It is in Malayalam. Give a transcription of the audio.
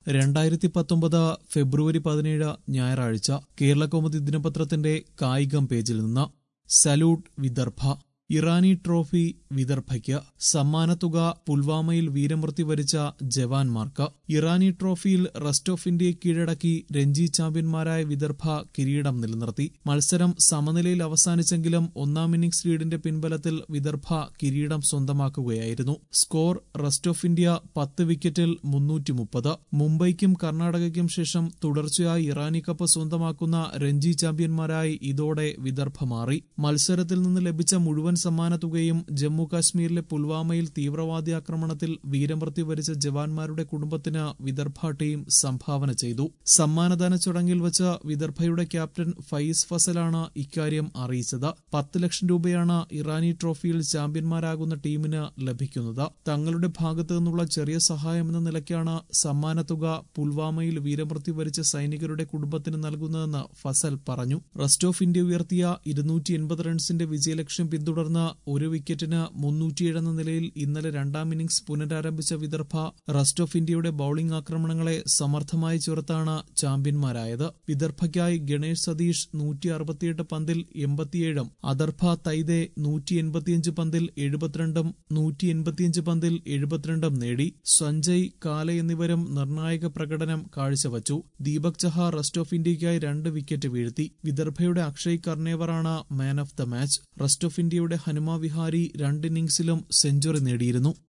2019 ഫെബ്രുവരി 17 ഞായറാഴ്ച കേരളകൗമുദി ദിനപത്രത്തിന്റെ കായികം പേജിൽ നിന്ന് സല്യൂട്ട് വിദർഭ. ഇറാനി ട്രോഫി വിദർഭയ്ക്ക്. സമ്മാനത്തുക പുൽവാമയിൽ വീരമൃത്യു വരിച്ച ജവാന്മാർക്ക്. ഇറാനി ട്രോഫിയിൽ റെസ്റ്റ് ഓഫ് ഇന്ത്യയെ കീഴടക്കി രഞ്ജി ചാമ്പ്യന്മാരായ വിദർഭ കിരീടം നിലനിർത്തി. മത്സരം സമനിലയിൽ അവസാനിച്ചെങ്കിലും ഒന്നാം ഇന്നിംഗ്സ് ലീഡിന്റെ പിൻബലത്തിൽ വിദർഭ കിരീടം സ്വന്തമാക്കുകയായിരുന്നു. സ്കോർ റെസ്റ്റ് ഓഫ് ഇന്ത്യ 10 വിക്കറ്റിൽ 330. മുംബൈക്കും കർണാടകയ്ക്കും ശേഷം തുടർച്ചയായി ഇറാനി കപ്പ് സ്വന്തമാക്കുന്ന രഞ്ജി ചാമ്പ്യന്മാരായി ഇതോടെ വിദർഭ മാറി. മത്സരത്തിൽ നിന്ന് ലഭിച്ച മുഴുവൻ സമ്മാനത്തുകയും ജമ്മു കാശ്മീരിലെ പുൽവാമയിൽ തീവ്രവാദി ആക്രമണത്തിൽ വീരമൃത്യു വരിച്ച ജവാന്മാരുടെ കുടുംബത്തിന് വിദർഭ ടീം സംഭാവന ചെയ്തു. സമ്മാനദാന ചടങ്ങിൽ വച്ച് വിദർഭയുടെ ക്യാപ്റ്റൻ ഫയിസ് ഫസലാണ് ഇക്കാര്യം അറിയിച്ചത്. 10 ലക്ഷം രൂപയാണ് ഇറാനി ട്രോഫിയിൽ ചാമ്പ്യന്മാരാകുന്ന ടീമിന് ലഭിക്കുന്നത്. തങ്ങളുടെ ഭാഗത്തു നിന്നുള്ള ചെറിയ സഹായമെന്ന നിലയ്ക്കാണ് സമ്മാനത്തുക പുൽവാമയിൽ വീരമൃത്യു വരിച്ച സൈനികരുടെ കുടുംബത്തിന് നൽകുന്നതെന്ന് ഫസൽ പറഞ്ഞു. റെസ്റ്റ് ഓഫ് ഇന്ത്യ ഉയർത്തിയ 280 റൺസിന്റെ വിജയലക്ഷ്യം പിന്തുടർന്ന് 1 വിക്കറ്റിന് 307 എന്ന നിലയിൽ ഇന്നലെ രണ്ടാം ഇന്നിംഗ്സ് പുനരാരംഭിച്ച വിദർഭ റെസ്റ്റ് ഓഫ് ഇന്ത്യയുടെ ബൌളിംഗ് ആക്രമണങ്ങളെ സമർത്ഥമായി ചെറുത്താണ് ചാമ്പ്യന്മാരായത്. വിദർഭയ്ക്കായി ഗണേഷ് സതീഷ് 168 പന്തിൽ 87-ഉം അദർഭ തൈദെ 185 പന്തിൽ 72-ഉം 185 പന്തിൽ 72-ഉം നേടി. സഞ്ജയ് കാലെ എന്നിവരും നിർണായക പ്രകടനം കാഴ്ചവച്ചു. ദീപക് ചഹ റെസ്റ്റ് ഓഫ് ഇന്ത്യയ്ക്കായി 2 വിക്കറ്റ് വീഴ്ത്തി. വിദർഭയുടെ അക്ഷയ് കർണേവറാണ് man of the match. Rest of ഇന്ത്യയുടെ ഹനുമ വിഹാരി 2 ഇന്നിംഗ്സിലും സെഞ്ചുറി നേടിയിരുന്നു.